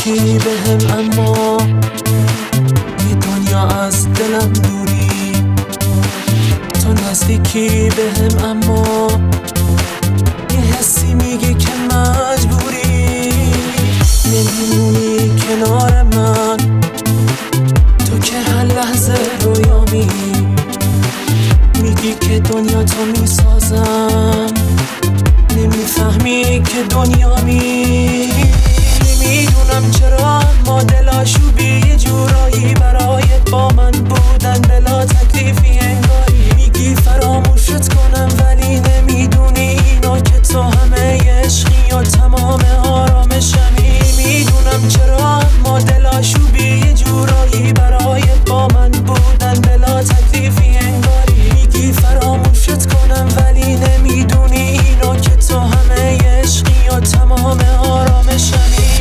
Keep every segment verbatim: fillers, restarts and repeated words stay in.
نمیشی بهم اما یه دنیا از دلم دوری. تو نزدیکی بهم اما یه حسی میگه که مجبوری. نمیمونی کنار من تو که هر لحظه رویامی. میگی که دنیا تو میسازم، نمیفهمی که دنیامی. نمیدونم چرا اما دلاشوبی یه جورایی برای با من بودن بلا تکلیفی انگاری. میگی فراموشت کنم ولی نمیدونی اینا که تو همه عشقی و تمام آرامشمی. میدونم چرا اما دلاشوبی یه جورایی برای با من بودن بلا تکلیفی انگاری. میگی فراموشت کنم ولی نمیدونی اینا که تو همه عشقی و تمام آرامشمی.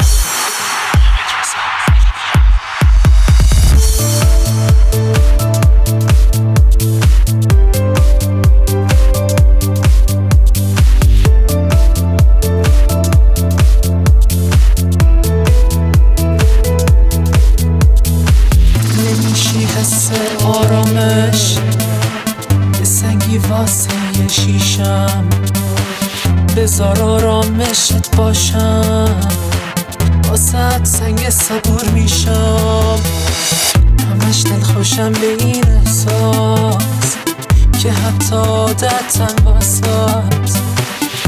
نمیشی حس آرامش یه سنگی واسه یه شیشم. بذار آرامشت باشم واسه سنگ صبور میشم. همش دلخوشم به این احساس که حتی عادتم واسات.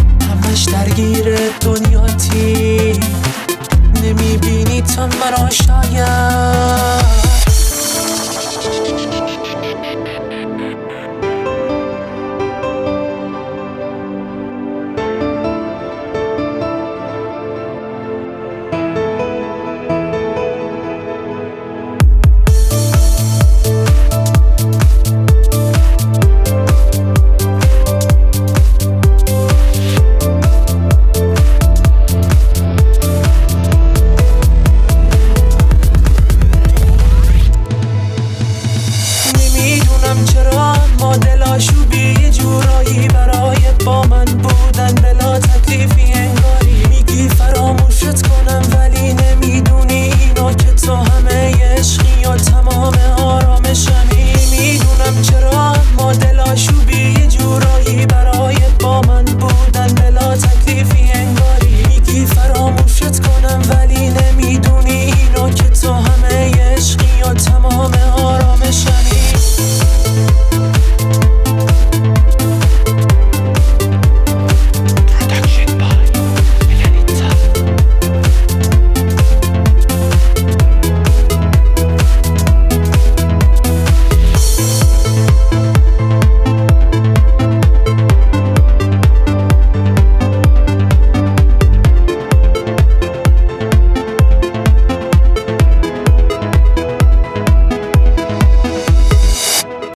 همش درگیر دنیاتی نمیبینی تا مرا شد